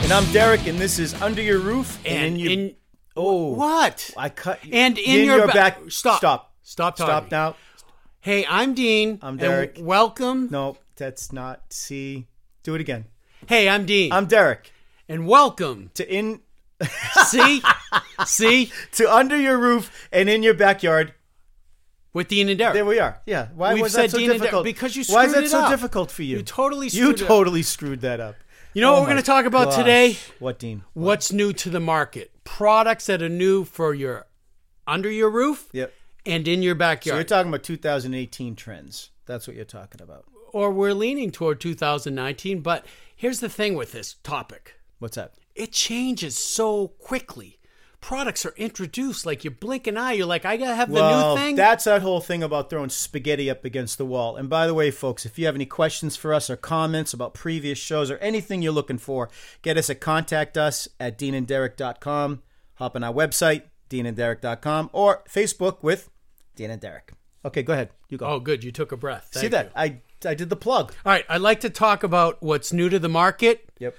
And I'm Derek, and this is Under Your Roof. What? I cut. And in your back. Stop talking. Stop now. Hey, I'm Dean. I'm Derek. And welcome. No, that's not. See, do it again. Hey, I'm Dean. I'm Derek. And welcome to See? To Under Your Roof and in your backyard. With Dean and Derek. There we are. Yeah. Why We've was that said so Dean and difficult? Derek because you screwed it up. Why is that so difficult for you? You totally screwed screwed that up. You know what we're going to talk about today? What, Dean? What's new to the market? Products that are new for your under your roof and in your backyard. So you're talking about 2018 trends. That's what you're talking about. Or we're leaning toward 2019. But here's the thing with this topic. What's that? It changes so quickly. Products are introduced like you blink an eye. You're like, I gotta have the new thing. That's that whole thing about throwing spaghetti up against the wall. And by the way, folks, if you have any questions for us or comments about previous shows or anything you're looking for, get us at contact us at deanandderek.com. Hop on our website, deanandderek.com, or Facebook with Dean and Derek. Okay, go ahead. You go. Oh, good. You took a breath. See that? I did the plug. All right. I'd like to talk about what's new to the market. Yep.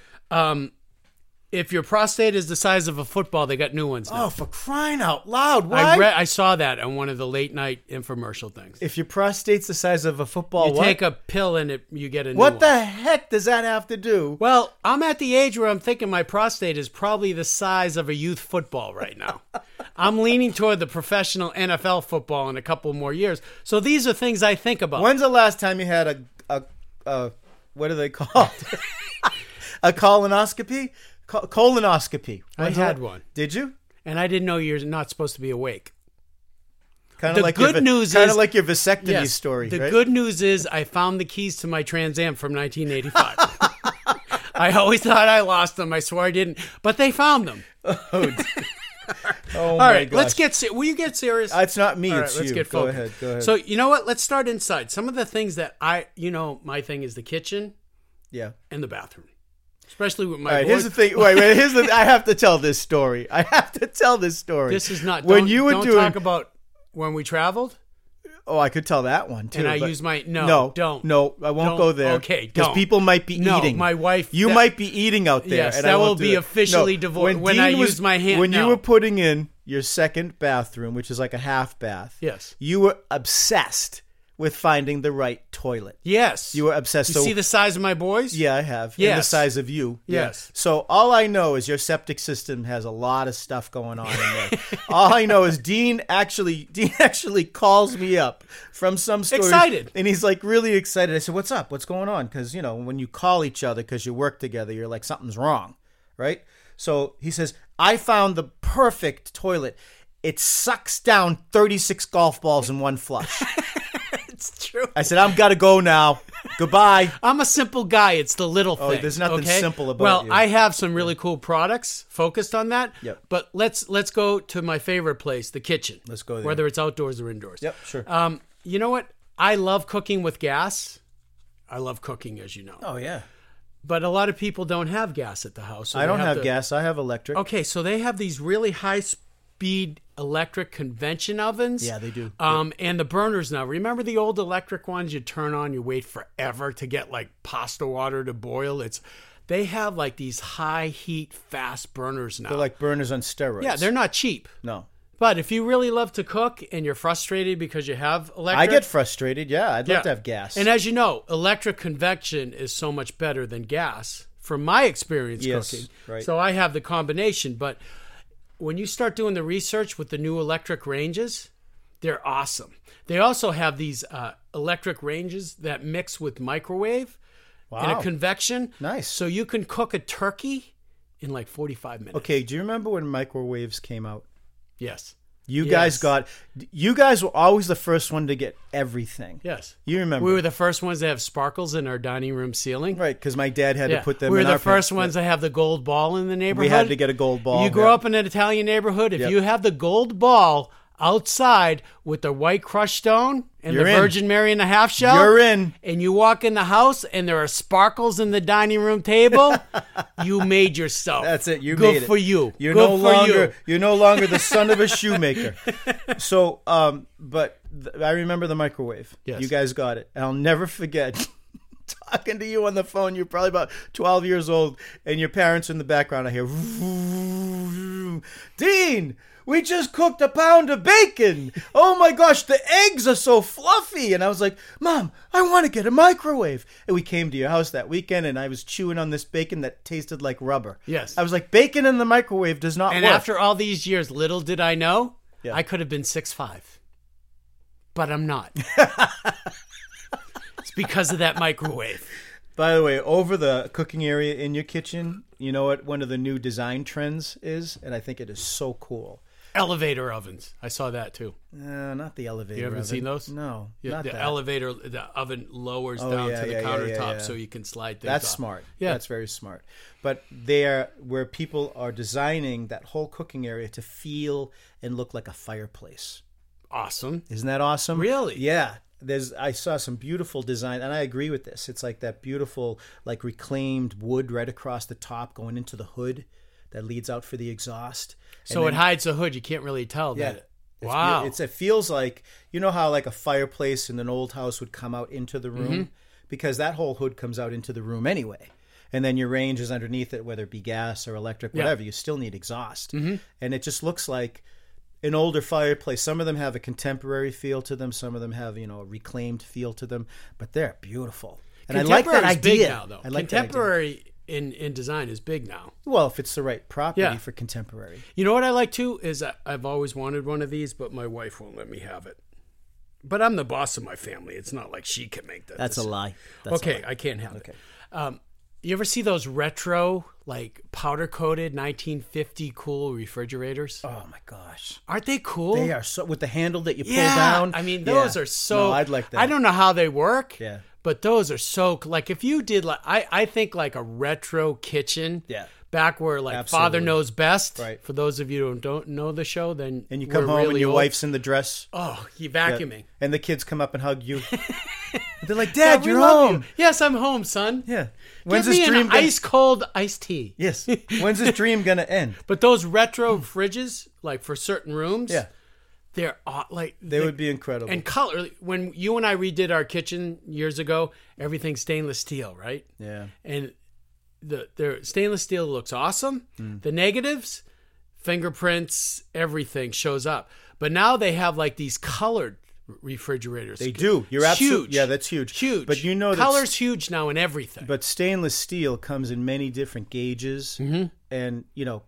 If your prostate is the size of a football, they got new ones now. Oh, for crying out loud. What? I saw that on one of the late night infomercial things. If your prostate's the size of a football, you take a pill and you get a new one. What the heck does that have to do? Well, I'm at the age where I'm thinking my prostate is probably the size of a youth football right now. I'm leaning toward the professional NFL football in a couple more years. So these are things I think about. When's the last time you had a what are they called? A colonoscopy? Colonoscopy. I had one. Did you? And I didn't know you're not supposed to be awake. Kind of like your vasectomy story. The right? good news is I found the keys to my Trans Am from 1985. I always thought I lost them. I swear I didn't. But they found them. Oh, all right, gosh. Let's get serious. Will you get serious? It's not me, it's let's you. Get Go focused. ahead. So, you know what? Let's start inside. Some of the things that my thing is the kitchen and the bathroom. Especially with my All right, here's the thing. Wait. I have to tell this story. This is not. Don't talk about when we traveled. Oh, I could tell that one too. And I use my No, I won't go there. Okay, because people might be eating. My wife. You might be eating out there. Yes, and that will be officially divorced when I use my hand. When you were putting in your second bathroom, which is like a half bath. Yes. You were obsessed with finding the right toilet. Yes. You were obsessed. You see the size of my boys? Yeah, I have. Yes. And the size of you. Yes. Yeah. So all I know is your septic system has a lot of stuff going on in there. All I know is Dean actually calls me up from some story. Excited. And he's like really excited. I said, what's up? What's going on? Because, when you call each other because you work together, you're like, something's wrong. Right? So he says, I found the perfect toilet. It sucks down 36 golf balls in one flush. It's true. I said, I've got to go now. Goodbye. I'm a simple guy. It's the little thing. There's nothing simple about you. Well, I have some really cool products focused on that. Yep. But let's go to my favorite place, the kitchen. Let's go there. Whether it's outdoors or indoors. Yep, sure. You know what? I love cooking with gas. I love cooking, as you know. Oh, yeah. But a lot of people don't have gas at the house. So I don't have gas. I have electric. Okay, so they have these really high-speed electric convection ovens. Yeah, they do. And the burners now. Remember the old electric ones you turn on, you wait forever to get like pasta water to boil? They have like these high heat, fast burners now. They're like burners on steroids. Yeah, they're not cheap. No. But if you really love to cook and you're frustrated because you have electric. I get frustrated, yeah. I'd love to have gas. And as you know, electric convection is so much better than gas from my experience cooking. Right. So I have the combination. But when you start doing the research with the new electric ranges, they're awesome. They also have these electric ranges that mix with microwave in a convection. Nice. So you can cook a turkey in like 45 minutes. Okay, do you remember when microwaves came out? Yes. You guys were always the first one to get everything. Yes. You remember. We were the first ones to have sparkles in our dining room ceiling. Right, because my dad had to put them in We were our the first ones to have the gold ball in the neighborhood. We had to get a gold ball. You grow up in an Italian neighborhood, if you have the gold ball outside with the white crushed stone and the Virgin Mary in the half shell. You're in. And you walk in the house and there are sparkles in the dining room table. You made yourself. That's it. You Good made it. for you. You're Good you're no longer the son of a shoemaker. So, I remember the microwave. Yes. You guys got it. And I'll never forget talking to you on the phone. You're probably about 12 years old, and your parents in the background. I hear, Dean, we just cooked a pound of bacon. Oh my gosh, the eggs are so fluffy. And I was like, Mom, I want to get a microwave. And we came to your house that weekend, and I was chewing on this bacon that tasted like rubber. Yes. I was like, bacon in the microwave does not And work. after all these years, little did I know, Yeah. I could have been 6'5". But I'm not. It's because of that microwave. By the way, over the cooking area in your kitchen, you know what one of the new design trends is? And I think it is so cool. Elevator ovens. I saw that too. Not the elevator. You haven't oven. seen those? No, Yeah, not the that. elevator, the oven lowers Oh, down yeah, to the yeah, countertop yeah. so you can slide things That's off. smart. Yeah. That's very smart. But they're where people are designing that whole cooking area to feel and look like a fireplace. Awesome. Isn't that awesome? Really? Yeah. I saw some beautiful design, and I agree with this. It's like that beautiful, like reclaimed wood right across the top going into the hood that leads out for the exhaust. So it hides the hood. You can't really tell Yeah. that. Wow. It feels like, you know how like a fireplace in an old house would come out into the room? Mm-hmm. Because that whole hood comes out into the room anyway. And then your range is underneath it, whether it be gas or electric, whatever. You still need exhaust. Mm-hmm. And it just looks like an older fireplace. Some of them have a contemporary feel to them. Some of them have, a reclaimed feel to them. But they're beautiful. And I like that Contemporary's idea. big now, though. I like that idea. Contemporary in design is big now. Well, if it's the right property Yeah. for contemporary. You know what I like too is I've always wanted one of these, but my wife won't let me have it. But I'm the boss of my family. It's not like she can make that. That's a decision. lie. That's a Okay, lie. I can't have Okay. it. You ever see those retro, like powder coated 1950 cool refrigerators? Oh my gosh. Aren't they cool? They are so, with the handle that you pull Yeah, down. I mean those Yeah. are so. No, I'd like that. I don't know how they work. Yeah. But those are so like if you did like I think like a retro kitchen. Yeah. Back where like Absolutely. Father Knows Best. Right. For those of you who don't know the show, then And you come we're home really and your old. wife's in the dress. Oh, you vacuuming. And the kids come up and hug you. They're like, Yeah, Dad, we you're love home. you. Yes, I'm home, son. Yeah. Give me an ice cold iced tea. Yes. When's this dream gonna end? But those retro fridges, like for certain rooms, Yeah. they're like They would be incredible. and color. When you and I redid our kitchen years ago, everything's stainless steel, right? yeah. And the stainless steel looks awesome. Mm. The negatives, fingerprints, everything shows up. But now they have like these colored refrigerators. They do. You're absolutely huge. Yeah, that's huge. Huge. But you know that color's huge now in everything. But stainless steel comes in many different gauges Mm-hmm. and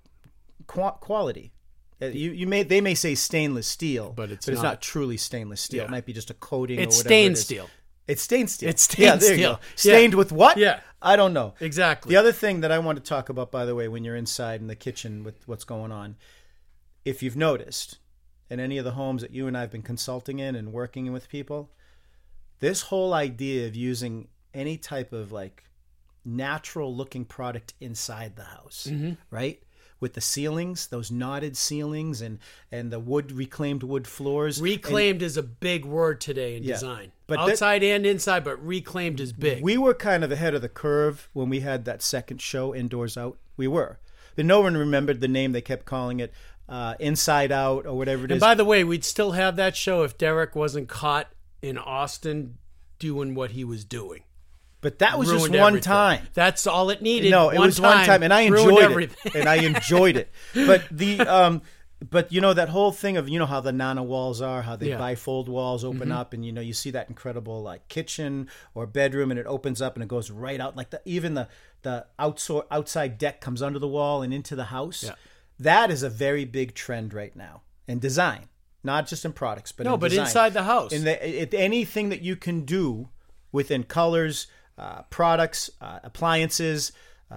quality. They may say stainless steel, But it's not. not. truly stainless steel. Yeah. It might be just a coating. It's or whatever stained it is. steel. It's stained steel. It's stained yeah, there steel. You go. Stained Yeah. with what? Yeah. I don't know. Exactly. The other thing that I want to talk about, by the way, when you're inside in the kitchen with what's going on, if you've noticed in any of the homes that you and I have been consulting in and working with people, this whole idea of using any type of like natural looking product inside the house, right? With the ceilings, those knotted ceilings and the reclaimed wood floors. Reclaimed is a big word today in Yeah. design. But outside and inside, but reclaimed is big. We were kind of ahead of the curve when we had that second show, Indoors Out. We were. But no one remembered the name. They kept calling it Inside Out or whatever it and is. by the way, we'd still have that show if Derek wasn't caught in Austin doing what he was doing. But that was just Ruined one everything. time. That's all it needed. No, it was one time, and I ruined enjoyed everything. it. And I enjoyed it. But but that whole thing of how the Nana walls are, how they Yeah. bifold walls open up, and you see that incredible like kitchen or bedroom, and it opens up and it goes right out like even the outside deck comes under the wall and into the house. Yeah. That is a very big trend right now in design, not just in products, but in design. inside the house. Anything that you can do within colors, products, appliances,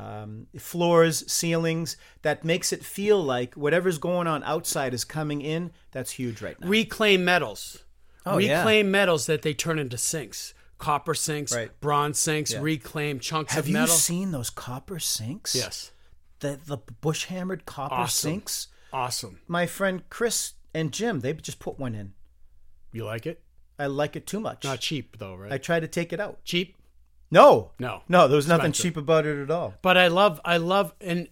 floors, ceilings, that makes it feel like whatever's going on outside is coming in. That's huge right now. Reclaim metals. Oh, yeah. Reclaim metals that they turn into sinks. Copper sinks, Right. bronze sinks, Yeah. reclaim chunks Have of you metal. seen those copper sinks? Yes. The bush hammered copper Awesome. sinks. Awesome. My friend Chris and Jim, they just put one in. You like it? I like it too much. Not cheap though, right? I tried to take it out. Cheap? No, No. there was nothing Expensive. cheap about it at all. But I love and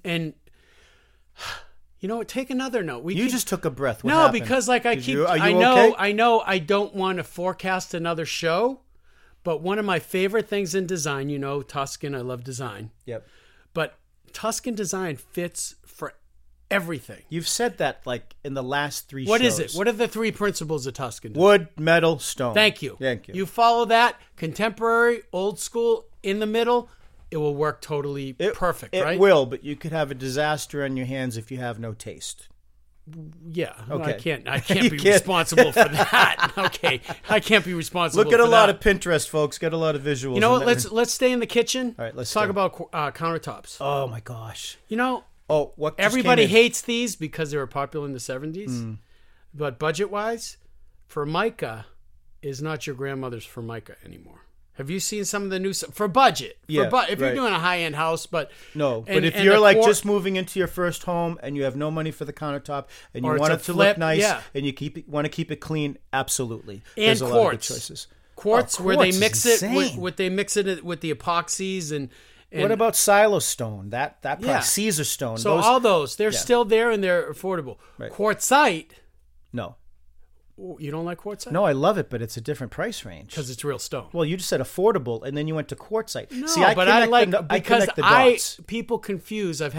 you know, take another note. You just took a breath. What No, happened? because like I Did keep you- are you I know okay? I know I don't want to forecast another show, But one of my favorite things in design, you know, Tuscan, I love design. Yep. But Tuscan design fits for everything. You've said that like in the last 3 What shows. is it? What are the 3 principles of Tuscan design? Wood, metal, stone. Thank you. Thank you. You follow that, contemporary, old school, in the middle, it will work totally perfect, right? It will, but you could have a disaster on your hands if you have no taste. Yeah. Well, Okay. I can't be responsible for that. Okay. I can't be responsible Look at for a lot that. of Pinterest, folks. Get a lot of visuals. You know in what? there. Let's stay in the kitchen. All right, let's talk stay. about countertops. Oh my gosh. You know, Oh, what? just everybody came in? hates these because they were popular in the 70s. But budget-wise, Formica is not your grandmother's Formica anymore. Have you seen some of the new for budget? Yeah, if you're right. doing a high-end house, but No, but and- if and you're the like quar- just moving into your first home and you have no money for the countertop and you Or it's want a it to flip, look nice yeah. and you want to keep it clean, absolutely. And There's a lot of good quartz. choices. quartz Oh, where they quartz is mix it insane. with they mix it with the epoxies and What about Silo Stone? That price, Yeah. Caesar Stone. so all those they're still there and they're affordable. Right. Quartzite, no, you don't like quartzite? no, I love it, but it's a different price range. Because it's real stone. Well, you just said affordable, and then you went to quartzite. No, See, I but I connect like the, I because connect the dots. people confuse. I've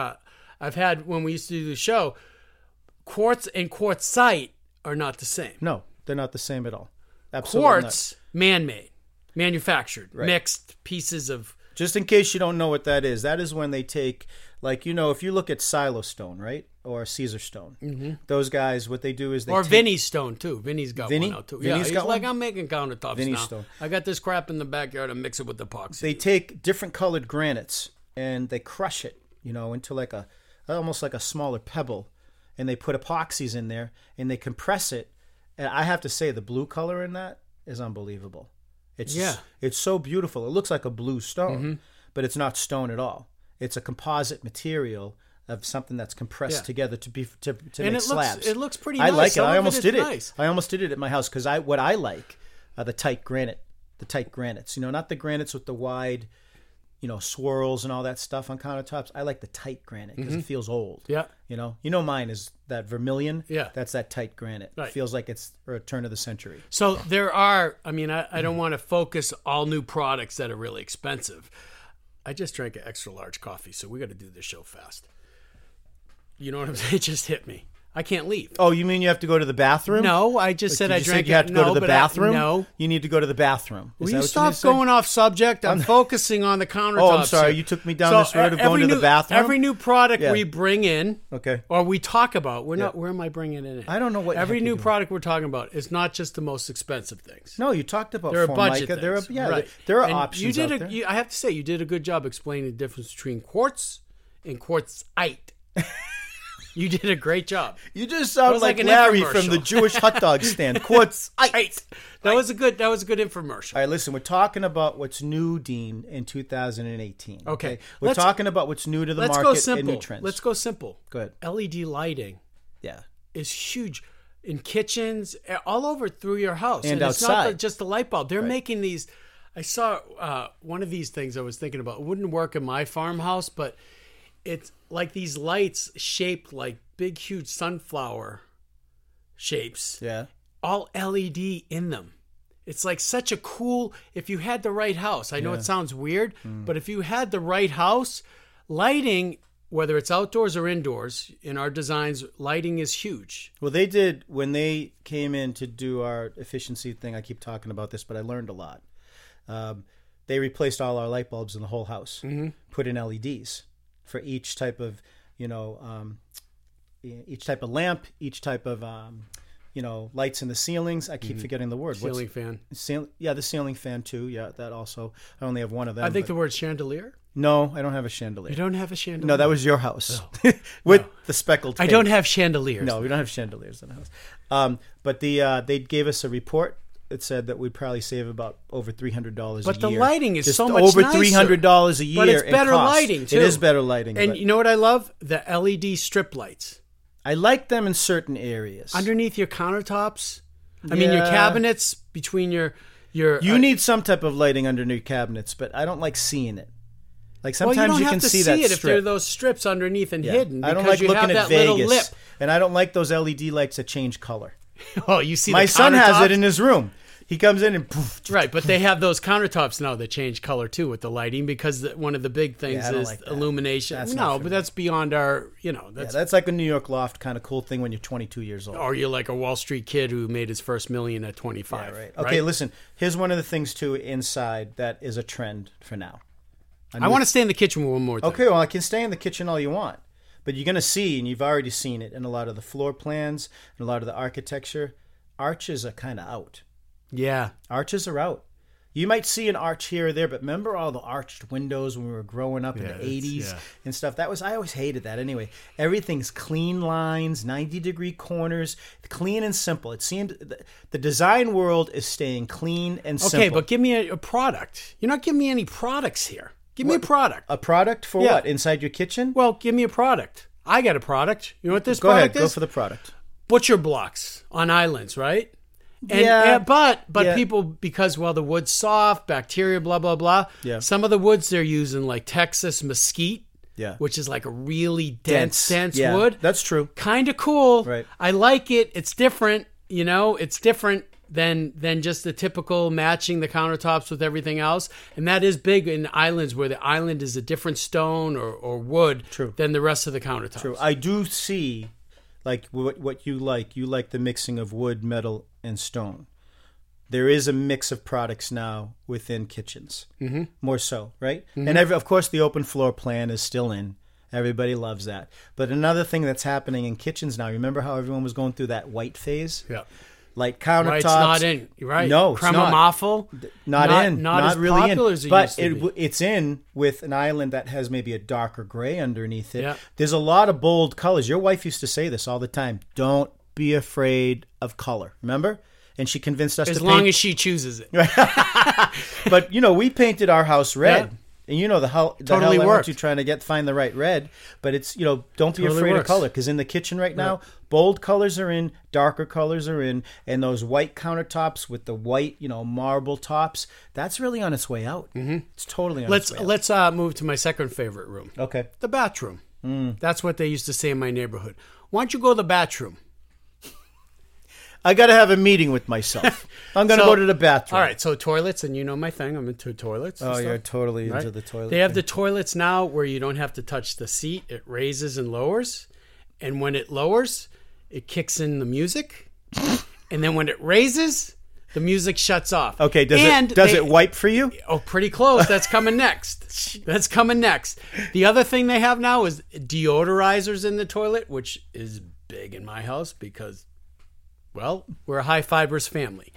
had when we used to do the show, quartz and quartzite are not the same. No, they're not the same at all. Absolutely not. Quartz, man-made, manufactured, mixed pieces of. Just in case you don't know what that is when they take, like, you know, if you look at Silo Stone, right, or Caesar Stone, those guys, what they do is they Or take, Vinny's stone too. Vinny's got Vinny? one out too. Vinny's he's got like, one? I'm making countertops Vinny's now. stone. I got this crap in the backyard and mix it with epoxy. they take different colored granites and they crush it, you know, into like almost like a smaller pebble, and they put epoxies in there and they compress it. And I have to say, the blue color in that is unbelievable. It's it's so beautiful. It looks like a blue stone, but it's not stone at all. It's a composite material of something that's compressed together to and make slabs. it looks pretty I nice. like it. Some I of almost is did it. nice. I almost did it at my house because what I like are the tight granites. You know, not the granites with the wide, you know, swirls and all that stuff on countertops. I like the tight granite because it feels old. Yeah. You know, mine is that vermilion. Yeah. That's that tight granite. Right. It feels like it's a turn of the century. So there are, I mean, I don't want to focus all new products that are really expensive. I just drank an extra large coffee, so we got to do this show fast. You know what I'm saying? It just hit me. I can't leave. Oh, you mean you have to go to the bathroom? No, I just said Did I you drank say you have to go to the but bathroom? no. You need to go to the bathroom. Will you stop going off subject? I'm focusing on the countertops. Oh, I'm sorry. here. You took me down this road of every going to the bathroom? Every new product Yeah. we bring in, Okay. or we talk about, we're not. Where am I bringing it in? I don't know what the Every heck new you're doing. product we're talking about is not just the most expensive things. No, you talked about There are Formica. budget There are, things. yeah, right. there are And options you did out there. I have to say, you did a good job explaining the difference between quartz and quartzite. You did a great job. You just sound was like, like an Larry from infomercial. the Jewish hot dog stand. Quartz. Right. That was a good infomercial. All right, listen, we're talking about what's new, Dean, in 2018. Okay. We're talking about what's new to the Let's market go and simple. new trends. Let's go simple. Good. LED lighting Yeah. is huge in kitchens, all over through your house. And it's not outside. just the light bulb. They're making these. I saw one of these things I was thinking about. It wouldn't work in my farmhouse, but it's like these lights shaped like big, huge sunflower shapes. Yeah. All LED in them. It's like such a cool, if you had the right house. I know it sounds weird, but if you had the right house, lighting, whether it's outdoors or indoors, in our designs, lighting is huge. Well, they did, when they came in to do our efficiency thing, I keep talking about this, but I learned a lot. They replaced all our light bulbs in the whole house, put in LEDs for each type of, each type of lamp, each type of, lights in the ceilings. I keep forgetting the word. Ceiling fan. The ceiling fan too. Yeah, that also. I only have one of them. I think but- the word chandelier. No, I don't have a chandelier. You don't have a chandelier? No, that was your house with the speckled. I cake. don't have chandeliers. No, we don't have chandeliers in the house. But they gave us a report. It said that we'd probably save about over $300 a year. But the lighting is Just so much over nicer. $300 a year. But it's in better cost. lighting, too. It is better lighting. And but you know what I love? The LED strip lights. I like them in certain areas. Underneath your countertops. I mean, your Yeah. cabinets, between your You need some type of lighting underneath cabinets, but I don't like seeing it. Like well, sometimes you don't can have to see see that it if there are strip. those strips underneath and Yeah. hidden. I don't because like you looking have at that little Vegas, lip. and I don't like those LED lights that change color. Oh, you see, My the son has countertops? it in his room. He comes in and poof. Right, but they have those countertops now that change color too with the lighting because one of the big things I don't is like that. illumination. That's not No, for but me. that's beyond our, That's like a New York loft kind of cool thing when you're 22 years old. or you're like a Wall Street kid who made his first $1 million at 25. Right. Okay, listen. Here's one of the things too inside that is a trend for now. I want to stay in the kitchen one more time. Okay, well, I can stay in the kitchen all you want, but you're going to see, and you've already seen it in a lot of the floor plans and a lot of the architecture, arches are kind of out. Yeah. Arches are out. You might see an arch here or there, but remember all the arched windows when we were growing up in the 80s and stuff? I always hated that anyway. Everything's clean lines, 90-degree corners, clean and simple. It seemed the design world is staying clean and simple. Okay, but give me a product. You're not giving me any products here. Give me a product. A product for what? Inside your kitchen? Well, give me a product. I got a product. You know what this Go product ahead. is? Go for the product. Butcher blocks on islands, right? And, Yeah. but Yeah. people, because, the wood's soft, bacteria, blah, blah, blah. Yeah. Some of the woods they're using, like Texas mesquite, Yeah. which is like a really dense Yeah, wood. that's true. Kind of cool. Right. I like it. It's different. It's different than just the typical matching the countertops with everything else. And that is big in islands where the island is a different stone or wood than the rest of the countertops. True. I do see, like, what you like. You like the mixing of wood, metal, and stone. There is a mix of products now within kitchens. Mm-hmm. More so, right? Mm-hmm. And of course, the open floor plan is still in. Everybody loves that. But another thing that's happening in kitchens now, remember how everyone was going through that white phase? Yeah. Like countertops. Right, it's not in. You're right. No, it's Crema not. Maffel. Not in. Not as really popular in. as it but used to be. It's in with an island that has maybe a darker gray underneath it. Yeah. There's a lot of bold colors. Your wife used to say this all the time. Don't be afraid of color. Remember? And she convinced us As to long paint. as she chooses it. But, we painted our house red. Yeah. And the hell Totally I want worked. you trying to find the right red. But it's, don't be Totally afraid of works. color. Because in the kitchen right now, bold colors are in, darker colors are in. And those white countertops with the white, marble tops, that's really on its way out. Mm-hmm. It's totally on its way out. Let's move to my second favorite room. Okay. The bathroom. That's what they used to say in my neighborhood. Why don't you go to the bathroom? I got to have a meeting with myself. I'm going to go to the bathroom. All right, so toilets, and you know my thing. I'm into toilets. and Oh, stuff, you're totally right? into the toilet. They have thing. the toilets now where you don't have to touch the seat. It raises and lowers. And when it lowers, it kicks in the music. And then when it raises, the music shuts off. Okay, does it wipe for you? Oh, pretty close. That's coming next. That's coming next. The other thing they have now is deodorizers in the toilet, which is big in my house because, well, we're a high fibers family.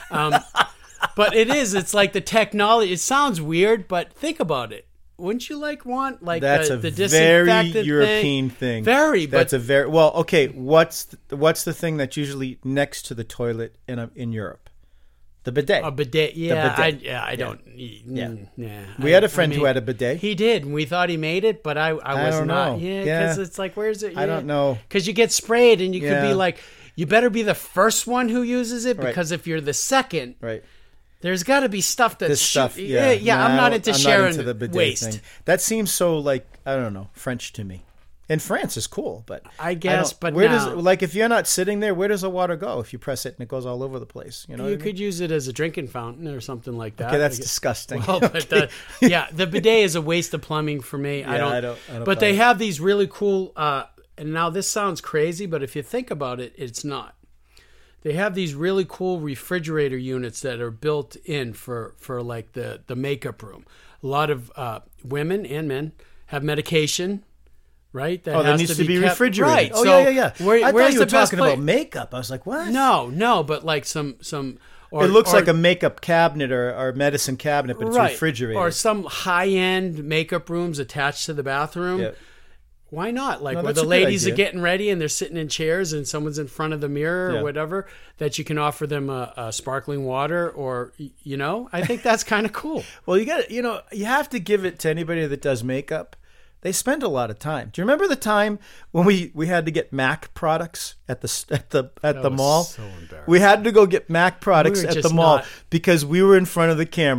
But it's like the technology. It sounds weird, but think about it. Wouldn't you want That's the a very disinfectant European thing. Very, That's but a very well. Okay, what's the thing that's usually next to the toilet in Europe? The bidet. a bidet. Yeah, bidet. I don't. Yeah. Yeah. We had a friend who had a bidet. He did, and we thought he made it, but I was don't not. know. Yeah, Yeah. because it's like, where's it? I don't know. Because you get sprayed, and you could Yeah. be like, you better be the first one who uses it, Right. because if you're the second, Right. there's got to be stuff that's This stuff. Yeah, No, I'm not into sharing into the bidet waste. thing. That seems so I don't know, French to me. And France is cool, but I guess, don't- but where now- does if you're not sitting there, where does the water go if you press it and it goes all over the place? You know, You could use it as a drinking fountain or something like that. Okay, that's I guess. disgusting. Well, but the bidet is a waste of plumbing for me. I don't buy but they it. have these really cool. And now this sounds crazy, but if you think about it, it's not. They have these really cool refrigerator units that are built in for like the makeup room. A lot of women and men have medication. Right? That that needs to be refrigerated. Right. Oh, so yeah. I where's thought you were the best talking place? about makeup. I was like, what? No, but like some. Or, It looks or- like a makeup cabinet or medicine cabinet, but it's refrigerated. Or some high-end makeup rooms attached to the bathroom. Yeah. Why not? Like No, where that's the a good ladies are idea. getting ready and they're sitting in chairs and someone's in front of the mirror Yeah. or whatever, that you can offer them a sparkling water or, I think that's kind of cool. Well, you have to give it to anybody that does makeup. They spend a lot of time. Do you remember the time when we had to get MAC products at the was mall? so embarrassing. We had to go get MAC products We were at the just mall not- because we were in front of the camera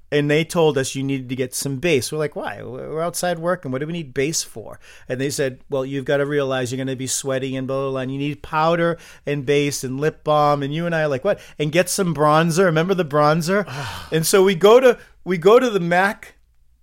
and they told us you needed to get some base. We're like, why? We're outside working. What do we need base for? And they said, well, you've got to realize you're going to be sweaty and blah, blah, blah. And you need powder and base and lip balm. And you and I are like, what? And get some bronzer. Remember the bronzer? And so we go to the MAC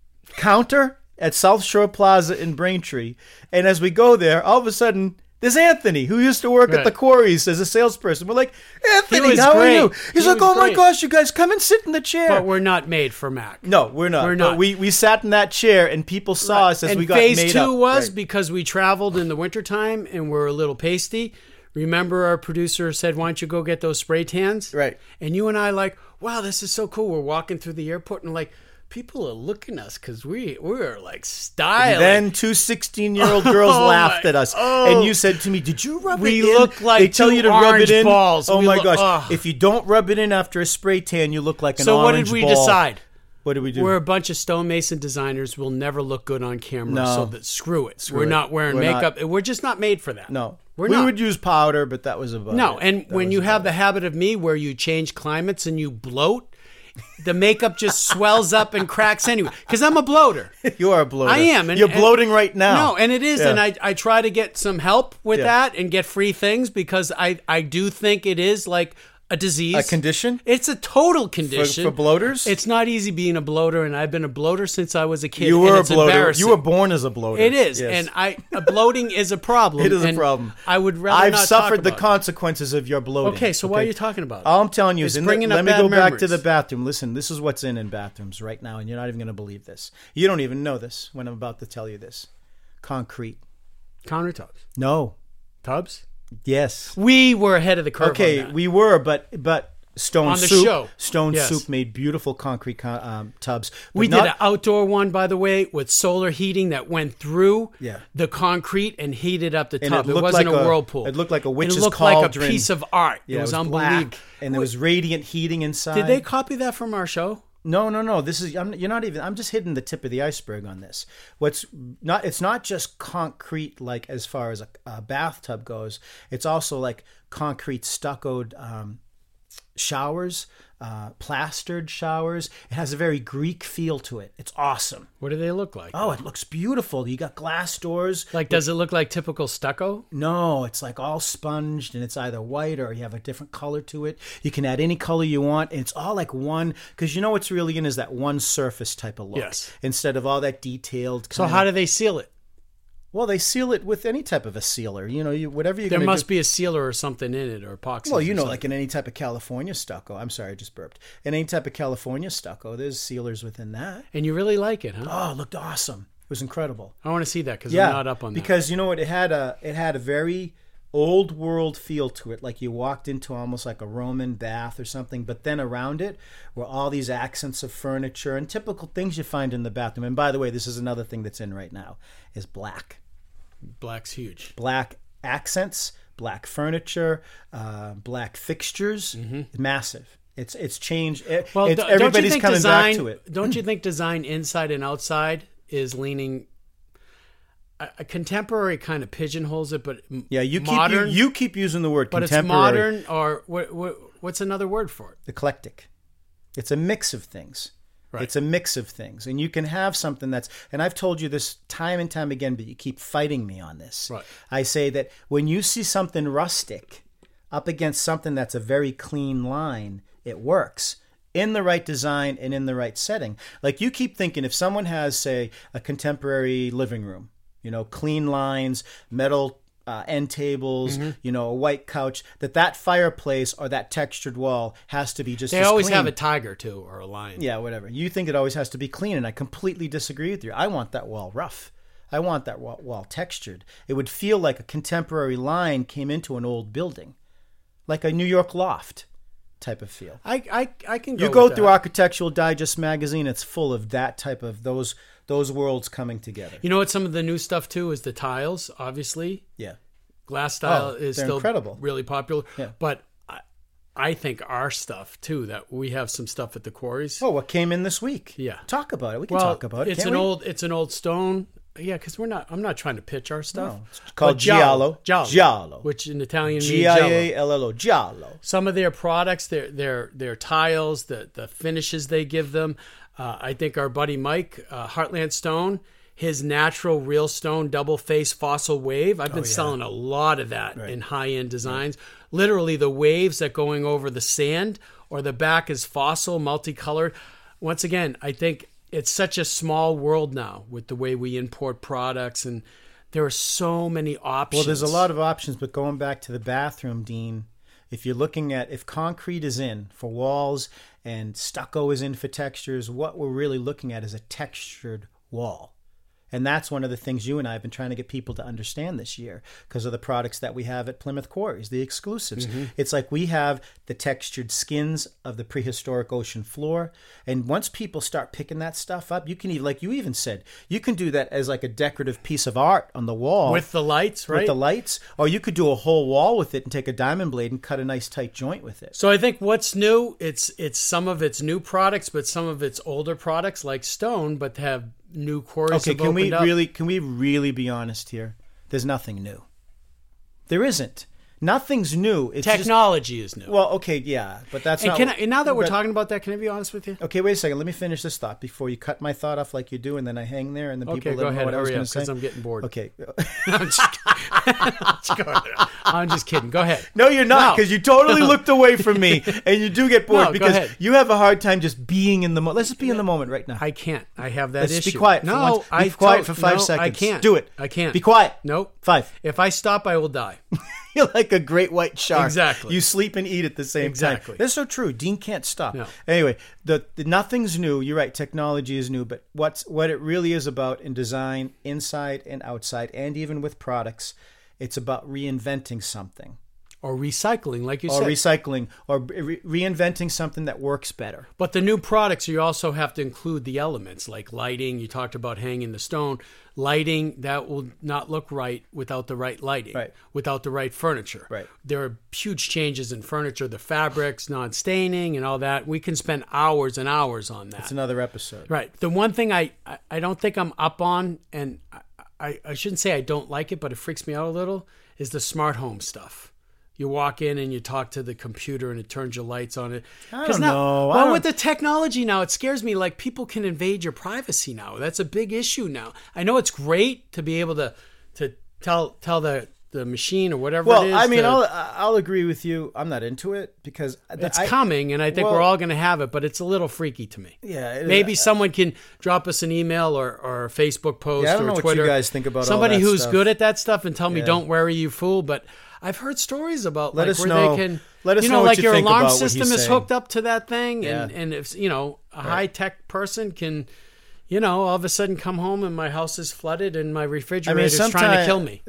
counter at South Shore Plaza in Braintree. And as we go there, all of a sudden, there's Anthony, who used to work at the quarries as a salesperson. We're like, Anthony, how are you? He's like, oh my gosh, you guys, come and sit in the chair. But we're not made for Mac. No, we're not. We're not. But we sat in that chair, and people saw us as we got made up. And phase 2 was because we traveled in the wintertime and we're a little pasty. Remember our producer said, why don't you go get those spray tans? Right. And you and I like, wow, this is so cool. We're walking through the airport and like, people are looking at us because we're like styling. Then 2 16-year-old girls laughed at us. And you said to me, did you rub it in? We look like they tell you to rub it in. Balls. Oh my gosh. If you don't rub it in after a spray tan, you look like an orange ball. So what did we decide? What did we do? We're a bunch of stonemason designers. We'll never look good on camera. No. So that screw it. We're not wearing makeup. We're just not made for that. No. We would use powder, but that was about No, it. and when you have the habit of me where you change climates and you bloat, the makeup just swells up and cracks anyway. Because I'm a bloater. You are a bloater. I am. You're bloating right now. No, and it is. Yeah. And I try to get some help with that and get free things because I do think it is like a disease. A condition? It's a total condition. For bloaters? It's not easy being a bloater, and I've been a bloater since I was a kid. You were and a bloater. Embarrassing. You were born as a bloater. It is. Yes. And bloating is a problem. It is a and problem. I would rather I've not suffered talk the about it. consequences of your bloating. Okay, so why are you talking about it? All I'm telling you It's is, bringing up let me bad go back to memories. the bathroom. Listen, this is what's in bathrooms right now, and you're not even going to believe this. You don't even know this when I'm about to tell you this. Concrete. Countertops. No. Tubs? Yes. We were ahead of the curve Okay, on that. we were, but Stone On the Soup. show. Stone Yes. Soup made beautiful concrete tubs. We did an outdoor one, by the way, with solar heating that went through the concrete and heated up the tub. It wasn't a whirlpool. It looked like a witch's It looked cauldron. like a piece of art. Yeah, it was black, unbelievable. and there was radiant heating inside. Did they copy that from our show? No. This is you're not even. I'm just hitting the tip of the iceberg on this. It's not just concrete like as far as a bathtub goes. It's also like concrete stuccoed showers, plastered showers. It has a very Greek feel to it. It's awesome. What do they look like? Oh, it looks beautiful. You got glass doors. Like, does it look like typical stucco? No, it's like all sponged, and it's either white or you have a different color to it. You can add any color you want, and it's all like one, because you know what's really in is that one surface type of look. Yes. Instead of all that detailed. So how do they seal it? Well, they seal it with any type of a sealer. You know, whatever you're going to do. There must be a sealer or something in it, or epoxy. Well, you know, like in any type of California stucco. I'm sorry, I just burped. In any type of California stucco, there's sealers within that. And you really like it, huh? Oh, it looked awesome. It was incredible. I want to see that because I'm not up on that. Because you know what? It had a very old world feel to it. Like you walked into almost like a Roman bath or something. But then around it were all these accents of furniture and typical things you find in the bathroom. And by the way, this is another thing that's in right now, is black. Black's huge. Black accents, black furniture, black fixtures, massive. It's changed. Everybody's coming back to it. Don't you think design inside and outside is leaning? A contemporary kind of pigeonholes it, but modern. You keep using the word but contemporary. it's modern, or what's another word for it? Eclectic. It's a mix of things. Right. It's a mix of things. And you can have something that's, and I've told you this time and time again, but you keep fighting me on this. Right. I say that when you see something rustic up against something that's a very clean line, it works in the right design and in the right setting. Like you keep thinking if someone has, say, a contemporary living room, you know, clean lines, metal end tables, you know, a white couch, that fireplace or that textured wall has to be just They as always clean. have a tiger, too, or a lion. Yeah, whatever. You think it always has to be clean, and I completely disagree with you. I want that wall rough. I want that wall textured. It would feel like a contemporary line came into an old building, like a New York loft type of feel. I can go You go with through that. Architectural Digest magazine, it's full of that type of those worlds coming together. You know what some of the new stuff, too, is the tiles, obviously. Yeah. Glass tile Oh, is they're still incredible. really popular. Yeah. But I think our stuff, too, that we have some stuff at the quarries. Oh, what came in this week? Yeah. Talk about it. We can talk about it. It's can't we? it's an old stone. Yeah, because I'm not trying to pitch our stuff. No, it's called But giallo. Giallo. which in Italian means giallo. Giallo. Giallo. Some of their products, their tiles, the finishes they give them, I think our buddy Mike, Heartland Stone, his natural real stone double face fossil wave. I've been selling a lot of that in high-end designs. Literally the waves that going over the sand, or the back is fossil, multicolored. Once again, I think it's such a small world now with the way we import products, and there are so many options. Well, there's a lot of options, but going back to the bathroom, Dean, if you're looking at, if concrete is in for walls and stucco is in for textures, what we're really looking at is a textured wall. And that's one of the things you and I have been trying to get people to understand this year because of the products that we have at Plymouth Quarries, the exclusives. It's like we have the textured skins of the prehistoric ocean floor. And once people start picking that stuff up, you can even, like you even said, you can do that as like a decorative piece of art on the wall. With the lights, right? With the lights. Or you could do a whole wall with it and take a diamond blade and cut a nice tight joint with it. So I think what's new, it's some of its new products, but some of its older products like stone, but have new quarries. Okay, can we really be honest here? There's nothing new. There isn't. Nothing's new. It's technology is new. Well, okay, yeah, but that's and not. Now that we're talking about that, can I be honest with you? Okay, wait a second. Let me finish this thought before you cut my thought off like you do, and then I hang there, and then people don't know what I was going to say. Because I'm getting bored. Okay. I'm just kidding. Go ahead. No, you're not, because you totally looked away from me, and you do get bored because you have a hard time just being in the moment. Let's just be in the moment right now. I can't. I have that issue. Let's be quiet. No, be quiet for 5 seconds. I can't. Do it. I can't. Be quiet. Nope. 5. If I stop, I will die. You're like a great white shark. Exactly. You sleep and eat at the same time. That's so true. Dean can't stop. No. Anyway, the nothing's new. You're right. Technology is new, but what it really is about in design, inside and outside, and even with products, it's about reinventing something. Or recycling, like you said. Or recycling, or reinventing something that works better. But the new products, you also have to include the elements, like lighting. You talked about hanging the stone. Lighting, that will not look right without the right lighting, without the right furniture. Right. There are huge changes in furniture, the fabrics, non-staining, and all that. We can spend hours and hours on that. That's another episode. Right. The one thing I don't think I'm up on, and I shouldn't say I don't like it, but it freaks me out a little, is the smart home stuff. You walk in and you talk to the computer and it turns your lights on it. I don't know. Well, with the technology now, it scares me. Like, people can invade your privacy now. That's a big issue now. I know it's great to be able to tell the machine or whatever it is. Well, I mean, I'll agree with you. I'm not into it because it's coming, and I think we're all going to have it, but it's a little freaky to me. Yeah. Maybe someone can drop us an email or a Facebook post I don't or know Twitter. what you guys think about somebody all that who's stuff. good at that stuff and tell me, don't worry, you fool. But I've heard stories about Let like us where know. they can, Let us you know know, what like you your think alarm about what system he's is saying. hooked up to that thing, Yeah. and if a high tech person can, all of a sudden come home and my house is flooded and my refrigerator is trying to kill me.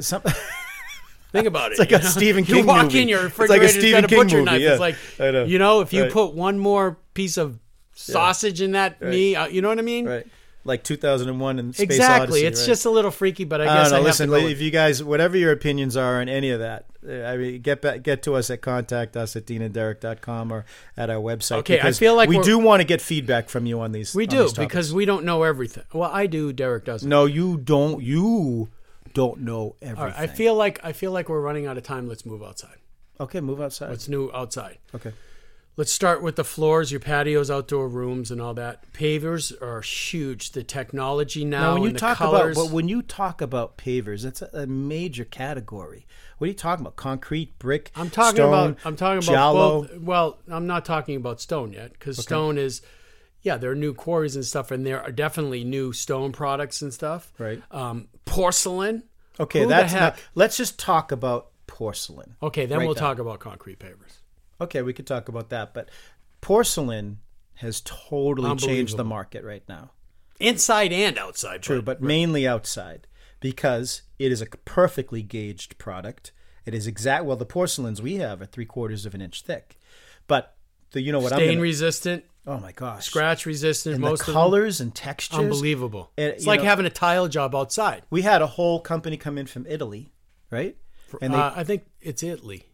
Think about it. It's like a Stephen King You walk movie. in, your It's like a refrigerator's Stephen got a King butcher movie, knife. yeah. It's like, I know. if you put one more piece of sausage in that meat, you know what I mean? Right. Like 2001 and Space Exactly. Odyssey, it's right? just a little freaky, but I I guess don't know. I have Listen, to go if you guys, whatever your opinions are on any of that, I mean, get to us at contact us at deanandderek.com or at our website. Okay, I because feel like we do want to get feedback from you on these. We on do, these topics. because we don't know everything. Well, I do. Derek doesn't. No, you don't. You don't know everything. All right, I feel like we're running out of time. Let's move outside. Okay, move outside. What's new outside? Okay. Let's start with the floors, your patios, outdoor rooms, and all that. Pavers are huge. The technology now, when you and talk the colors. about, but when you talk about pavers, that's a major category. What are you talking about? Concrete, brick, I'm talking stone, about giallo? both. Well, I'm not talking about stone yet, because stone is, there are new quarries and stuff, and there are definitely new stone products and stuff. Right. Porcelain. Okay, Who that's the not. heck? Let's just talk about porcelain. Okay, then right we'll now. talk about concrete pavers. Okay, we could talk about that, but porcelain has totally changed the market right now. Inside and outside. True, but mainly outside, because it is a perfectly gauged product. It is well, the porcelains we have are 3/4 of an inch thick, but stain resistant. Oh my gosh, Scratch resistant. and most the of colors and textures, them. Unbelievable. And, it's like having a tile job outside. We had a whole company come in from Italy, right? And I think it's Italy.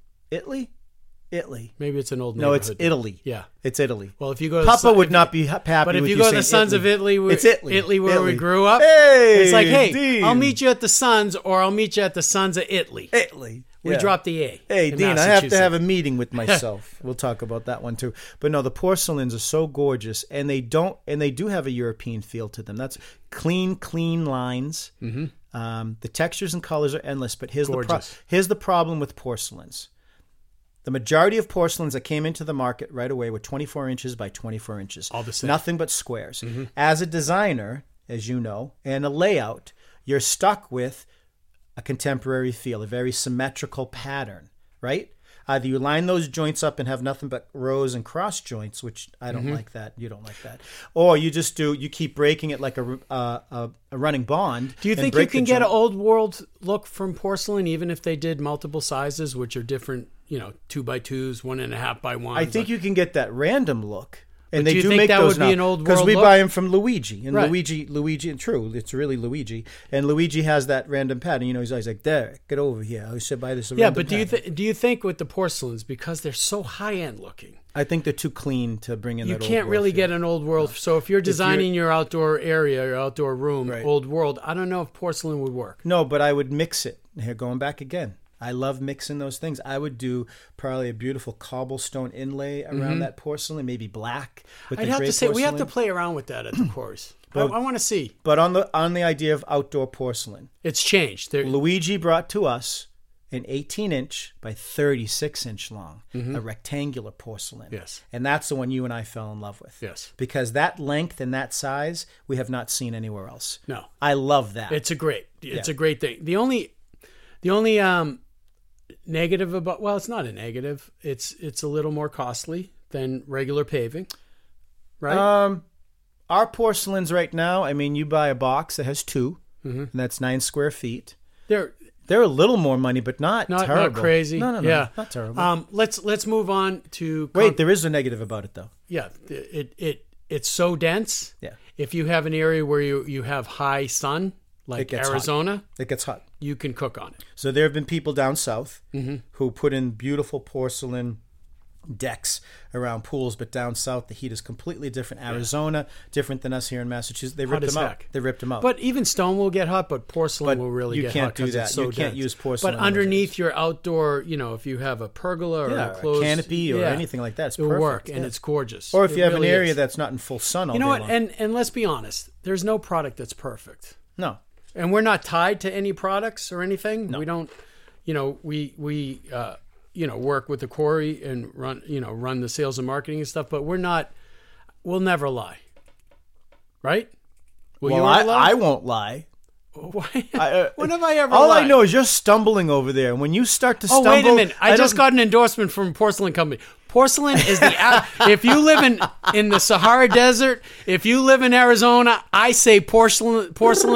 Italy. Maybe it's an old No, neighborhood. it's Italy. Yeah, it's Italy. Well, if you go, Papa would not be happy. But if with you go to the saying Sons of Italy, it's Italy. Italy where we grew up. Hey, It's like, hey, Dean. I'll meet you at the Sons, or I'll meet you at the Sons of Italy. Italy. We Yeah. dropped the A. Hey, in Dean, I have to have a Massachusetts. meeting with myself. We'll talk about that one too. But no, the porcelains are so gorgeous, and they do have a European feel to them. That's clean lines. Mm-hmm. The textures and colors are endless. But here's the problem with porcelains. The majority of porcelains that came into the market right away were 24 inches by 24 inches. All the same. Nothing but squares. Mm-hmm. As a designer, as you know, and a layout, you're stuck with a contemporary feel, a very symmetrical pattern, right? Either you line those joints up and have nothing but rows and cross joints, which I don't like that. You don't like that. Or you keep breaking it like a running bond. Do you think you can get an old world look from porcelain, even if they did multiple sizes, which are different, 2x2s, 1.5 by 1? I think you can get that random look. And But they do you do think make that those would be now an old because world we look? buy them from Luigi, and Right. Luigi, and true, it's really Luigi, and Luigi has that random pattern. He's always like, "Derek, get over here. I should buy this." Yeah, but do you think with the porcelains, because they're so high end looking, I think they're too clean to bring in. you that can't old really world get feel. an old world. So if you're designing your outdoor area, your outdoor room, Right. old world, I don't know if porcelain would work. No, but I would mix it. Here, going back again. I love mixing those things. I would do probably a beautiful cobblestone inlay around that porcelain, maybe black. With I'd the have gray to say we have to porcelain. play around with that at the quarries. I want to see. But on the idea of outdoor porcelain, It's changed. Luigi brought to us an 18-inch by 36-inch long, a rectangular porcelain. Yes. And that's the one you and I fell in love with. Yes. Because that length and that size, we have not seen anywhere else. No. I love that. It's a great thing. The only negative about, well, it's not a negative. It's a little more costly than regular paving, right? Our porcelains right now, I mean, you buy a box that has 2, and that's 9 square feet. They're They're a little more money, but not terrible. not crazy. No, Yeah. not terrible. Let's move on to Wait, there is a negative about it, though. yeah. It's so dense. Yeah. If you have an area where you have high sun, like It gets Arizona, It gets hot. you can cook on it. So there have been people down south who put in beautiful porcelain decks around pools, but down south the heat is completely different. Arizona, different than us here in Massachusetts. They ripped as them out. heck. They ripped them out. But even stone will get hot, but porcelain But will really you get can't hot do 'cause that. it's so You can't dense. use porcelain But on those underneath your outdoor, if you have a pergola or a a closed canopy or anything like that, it's it'll perfect. work, and Yeah. it's gorgeous. Or if It you have really an area is. that's not in full sun all you know day what, long. and let's be honest, there's no product that's perfect, No. and we're not tied to any products or anything. We don't, we work with the quarry and run the sales and marketing and stuff, but we'll never lie, right? Will Well, you ever lie? I won't lie. Why? When have I ever All lied? I know is you're stumbling over there. When you start to Oh, stumble, wait a minute! I just don't- got an endorsement from Porcelain Company. Porcelain is if you live in the Sahara Desert, if you live in Arizona, I say porcelain.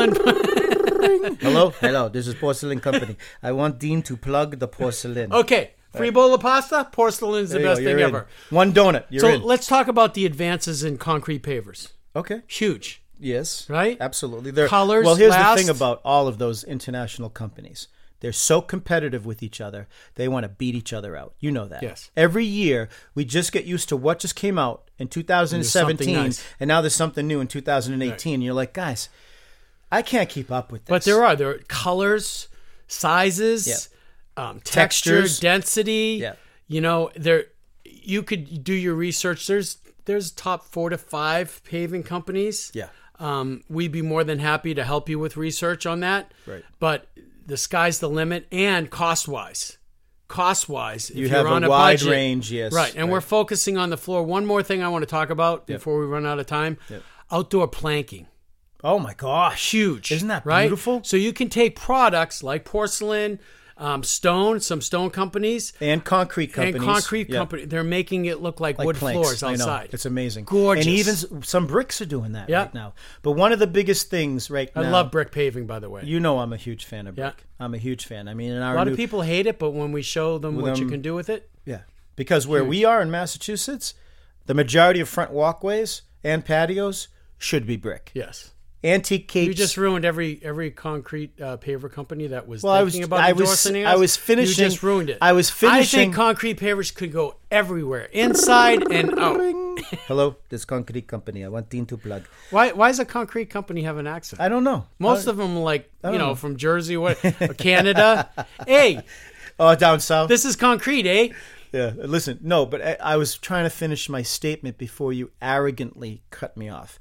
Hello. This is Porcelain Company. I want Dean to plug the porcelain. Okay, free bowl of pasta. Porcelain is the There you best go, thing you're in. ever. One donut. You're So in. let's talk about the advances in concrete pavers. Okay. Huge. Yes. Right? Absolutely. They're, Colors Well, here's last. the thing about all of those international companies. They're so competitive with each other. They want to beat each other out. You know that. Yes. Every year, we just get used to what just came out in 2017, something nice. and now there's something new in 2018. You're like, guys, I can't keep up with this. But there are colors, sizes, texture, Textures. density. Yeah. There you could do your research. There's top 4 to 5 paving companies. Yeah. We'd be more than happy to help you with research on that. Right. But the sky's the limit, and cost-wise, if You you're have on a wide budget, range, yes. right? And we're focusing on the floor. One more thing I want to talk about before we run out of time: outdoor planking. Oh my gosh. Huge. Isn't that right? beautiful? So you can take products like porcelain, stone, some stone companies, And concrete companies. Yeah. They're making it look like wood planks. floors I know. outside. It's amazing. Gorgeous. And even some bricks are doing that Yeah. right now. But one of the biggest things right now. I love brick paving, by the way. You know I'm a huge fan of brick. Yeah. I'm a huge fan. I mean, in A our lot of people hate it, but when we show them what you can do with it, Yeah. Because where we are in Massachusetts, the majority of front walkways and patios should be brick. yes. Antique capes. You just ruined every concrete paver company that was Well, thinking about endorsing us. I was finishing. You just ruined it. I was finishing. I think concrete pavers could go everywhere, inside and out. Hello, this concrete company. I want Dean to plug. Why does a concrete company have an accent? I don't know. Most of them, like, don't know. from Jersey or Canada. Hey, Oh, down south. This is concrete, eh? Yeah, listen, no, but I was trying to finish my statement before you arrogantly cut me off.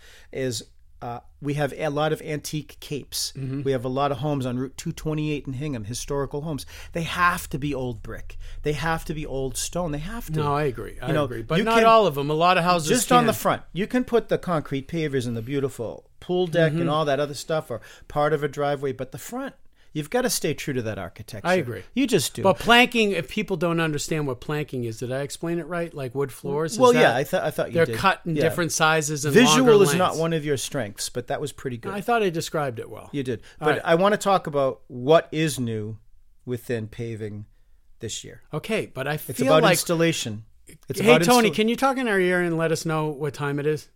We have a lot of antique capes. Mm-hmm. We have a lot of homes on Route 228 in Hingham, historical homes. They have to be old brick. They have to be old stone. They have to. No, I agree. I agree. But you not all of them. A lot of houses just on the front. You can put the concrete pavers and the beautiful pool deck and all that other stuff, or part of a driveway, but the front, you've got to stay true to that architecture. I agree. You just do. But planking, if people don't understand what planking is, did I explain it right? Like wood floors? Well, yeah, I thought you they're did. cut in different sizes and Visual longer is lengths. not one of your strengths, but that was pretty good. I thought I described it well. You did. All But right. I want to talk about what is new within paving this year. Okay, but I It's feel about like... installation. It's Hey, about Tony, can you talk in our ear and let us know what time it is?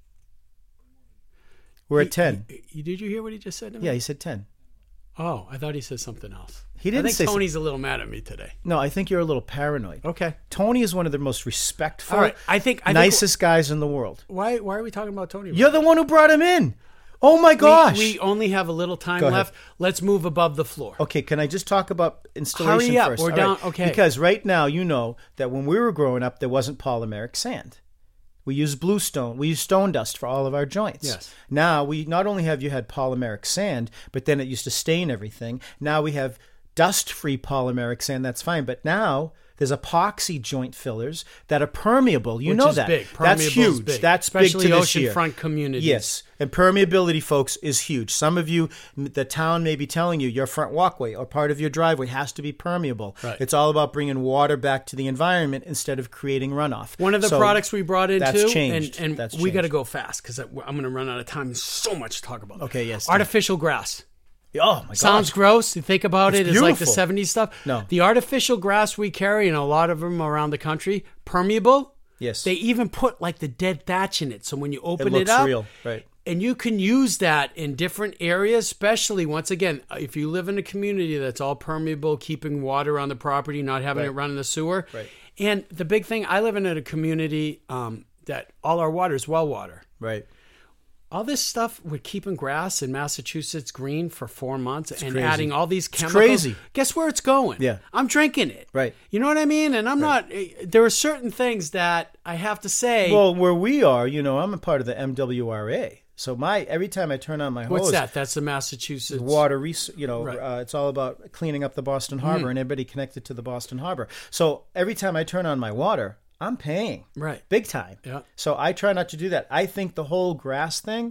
We're at 10. Did you hear what he just said to me? Yeah, he said 10. Oh, I thought he said something else. He didn't I think say Tony's a little mad at me today. No, I think you're a little paranoid. Okay. Tony is one of the most respectful, All right. I think nicest guys in the world. Why are we talking about Tony? You're the one who brought him in. Oh my gosh. We only have a little time Go ahead. left. Let's move above the floor. Okay, can I just talk about installation Hurry up, first? we're All down- right. okay. Because right now, you know that when we were growing up, there wasn't polymeric sand. We used bluestone. We used stone dust for all of our joints. Yes. Now, we not only have you had polymeric sand, but then it used to stain everything. Now we have dust-free polymeric sand. That's fine. But now there's epoxy joint fillers that are permeable. You Which know is that. big. That's Permeable is huge. big. That's Especially big to this year. oceanfront communities. Yes. And permeability, folks, is huge. Some of you, the town may be telling you your front walkway or part of your driveway has to be permeable. Right. It's all about bringing water back to the environment instead of creating runoff. One of the So products we brought in that's too, changed. and That's we got to changed. go fast because I'm going to run out of time. There's so much to talk about. Okay, yes. Artificial grass. Oh, my God. Sounds gross. You think about It's it's like the beautiful. 70s stuff. No. The artificial grass we carry, and a lot of them around the country, permeable. Yes. They even put like the dead thatch in it. So when you open It looks up, real. Right. and you can use that in different areas, especially once again, if you live in a community that's all permeable, keeping water on the property, not having it run in the sewer. Right. And the big thing, I live in a community that all our water is well water. Right. All this stuff with keeping grass in Massachusetts green for 4 months and crazy. adding all these chemicals. crazy. Guess where it's going? Yeah. I'm drinking it. Right. You know what I mean? And I'm not, there are certain things that I have to say. Well, where we are, I'm a part of the MWRA. So every time I turn on my hose, What's that? That's the Massachusetts. water, Right. it's all about cleaning up the Boston Harbor and everybody connected to the Boston Harbor. So every time I turn on my water, I'm paying. Right. Big time. Yeah. So I try not to do that. I think the whole grass thing,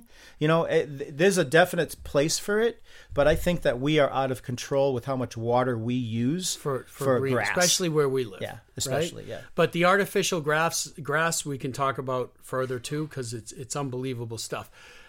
there's a definite place for it, but I think that we are out of control with how much water we use for green, grass. especially where we live. Yeah, especially, right? yeah. But the artificial grass we can talk about further too because it's unbelievable stuff.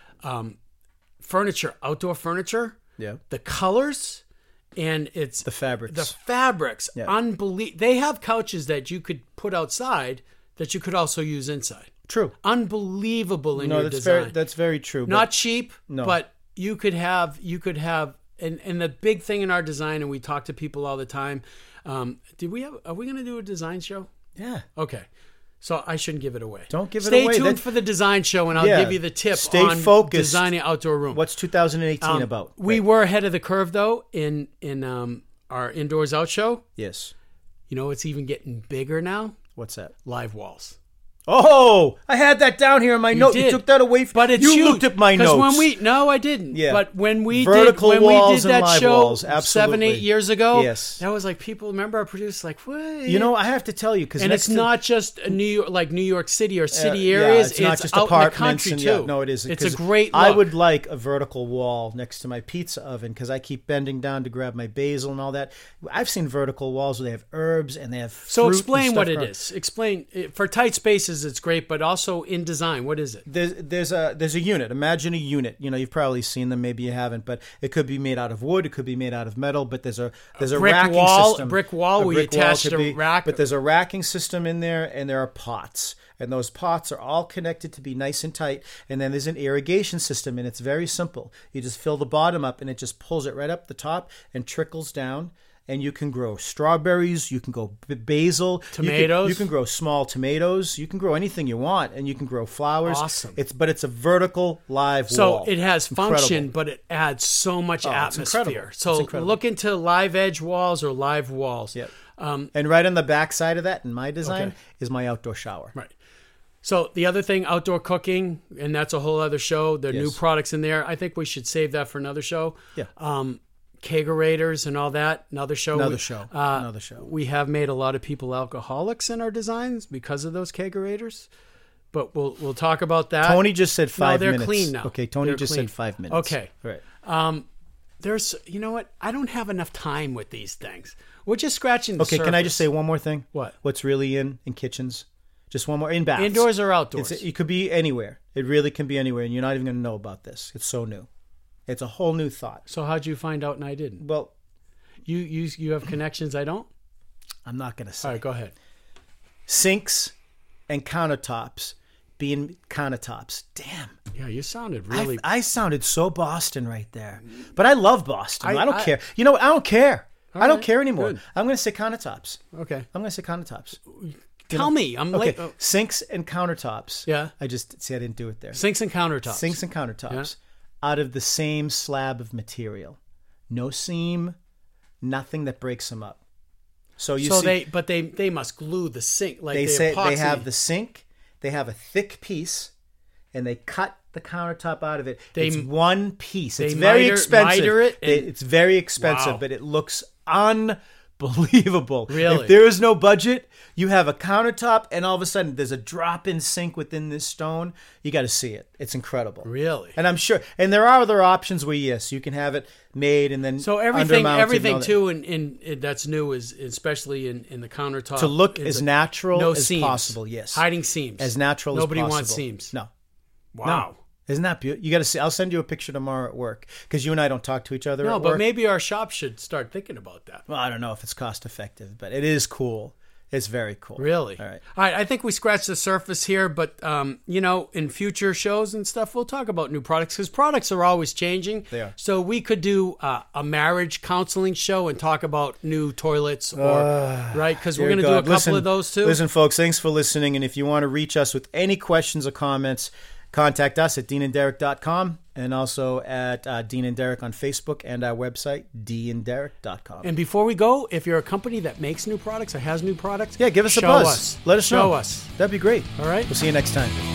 Furniture, outdoor furniture. Yeah. The colors. And it's The fabrics. The fabrics, unbelievable. They have couches that you could put outside that you could also use inside. True. Unbelievable in your design. That's very true. Not cheap, No. but you could have, and the big thing in our design, and we talk to people all the time. Are we going to do a design show? Yeah. Okay. So I shouldn't give it away. Don't give it Stay away. tuned That- for the design show, and I'll Yeah. give you the tip Stay on focused. designing an outdoor room. What's 2018 about? We Right. were ahead of the curve though in our indoors out show. Yes. You know, it's even getting bigger now. What's that? Live walls. Oh, I had that down here in my note. did. You took that away from But it's you huge. looked at my 'Cause notes. No, I didn't. Yeah. But when we Vertical did walls and that live show walls, 7-8 absolutely. years ago, Yes. that was like people remember our producer like what? I have to tell you because and it's not just a New York City or city yeah, areas. it's not just out apartments in the country and too. no, it is. It's a 'cause great look. I would like a vertical wall next to my pizza oven because I keep bending down to grab my basil and all that. I've seen vertical walls where they have herbs and they have So fruit and explain stuff what it growing. is. Explain for tight spaces. It's great, but also in design, what is it? There's a unit. Imagine a unit. You've probably seen them, maybe you haven't, but it could be made out of wood. It could be made out of metal. But there's a brick racking wall- system. brick wall where you brick wall attach could the be, rack. But there's a racking system in there, and there are pots, and those pots are all connected to be nice and tight. And then there's an irrigation system, and it's very simple. You just fill the bottom up, and it just pulls it right up the top and trickles down. and you can grow strawberries, you can grow basil, tomatoes. You can grow small tomatoes, you can grow anything you want, and you can grow flowers. Awesome. But it's a vertical live so wall. it has function, Incredible. but it adds so much It's incredible. atmosphere. It's So incredible. look into live edge walls or live walls. Yep. And right on the back side of that, in my design, Okay. is my outdoor shower. Right. So the other thing, outdoor cooking, and that's a whole other show. There are new Yes. products in there. I think we should save that for another show. Yeah. Kegerators and all that. Another show. Another show. We have made a lot of people alcoholics in our designs because of those kegerators. But we'll talk about that. Tony just said 5 they're minutes. clean now. Okay, Tony They're just clean. said 5 minutes. Okay. Right. There's, you know what? I don't have enough time with these things. We're just scratching the Okay, surface. can I just say one more thing? What? What's really in kitchens? Just one more. In baths. Indoors or outdoors? It could be anywhere. It really can be anywhere, and you're not even going to know about this. It's so new. It's a whole new thought. So how'd you find out and I didn't? Well, You have connections I don't? I'm not going to say. All right, go ahead. Sinks and countertops being countertops. Damn. Yeah, you sounded really... I sounded so Boston right there. But I love Boston. I don't I- care. You know what? I don't care. I don't right, care anymore. good. I'm going to say countertops. Okay. I'm going to say countertops. Tell me. I'm Okay, late. Oh. sinks and countertops. Yeah. I didn't do it there. Sinks and countertops. Sinks and countertops out of the same slab of material. No seam, nothing that breaks them up. So you see, they must glue the sink like they say epoxy. they have the sink, they have a thick piece, and they cut the countertop out of it. It's one piece. It's very expensive. miter it and- It's very expensive, Wow. but it looks unbelievable. Really? If there is no budget, you have a countertop, and all of a sudden there's a drop-in sink within this stone. You got to see it. It's incredible. Really? And I'm sure, and there are other options where yes, you can have it made and then So everything undermounted and all that. too in that's new is especially in the countertop To look is as natural no as seams. possible. Yes, Hiding seams. as natural Nobody as possible. wants seams. No. Wow. No. Isn't that beautiful? You got to see. I'll send you a picture tomorrow at work because you and I don't talk to each other. No, at but work. maybe our shop should start thinking about that. Well, I don't know if it's cost effective, but it is cool. It's very cool. Really? All right. I think we scratched the surface here, but in future shows and stuff, we'll talk about new products because products are always changing. They are. So we could do a marriage counseling show and talk about new toilets, or right? Because we're Dear going to do a God. couple of those too. Listen, folks, thanks for listening. And if you want to reach us with any questions or comments, contact us at deanandderek.com and also at Dean and Derek on Facebook and our website, deanderek.com. And before we go, if you're a company that makes new products or has new products, Yeah, give us a show buzz. us. Let us know. Show us. That'd be great. All right. We'll see you next time.